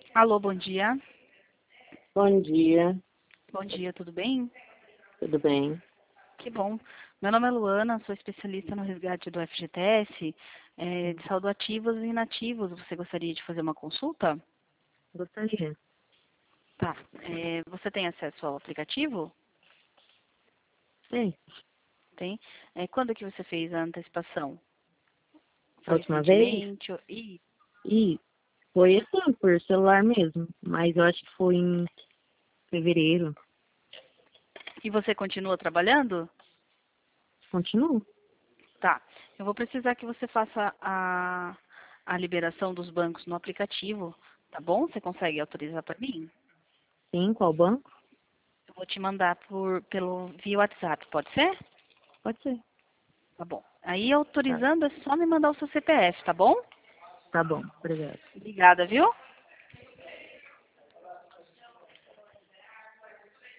Alô, bom dia. Bom dia, Bom dia, tudo bem? tudo bem? Que bom. Meu nome é Luana, sou especialista no resgate do FGTS, de saldo ativos e inativos. Você gostaria de fazer uma consulta? Gostaria. Tá. Você tem acesso ao aplicativo? Sim, Tem. Quando que você fez a antecipação? a Foi última vez? recentemente? Ih, E foi assim, por celular mesmo, mas eu acho que foi em fevereiro. e você continua trabalhando? Continuo? Tá. Eu vou precisar que você faça a liberação dos bancos no aplicativo, tá bom? Você consegue autorizar para mim? Sim, qual banco? Eu vou te mandar via WhatsApp, pode ser? Pode ser. Tá bom. Aí, Tá, autorizando, é só me mandar o seu CPF, tá bom? tá bom, obrigado. Obrigada, viu?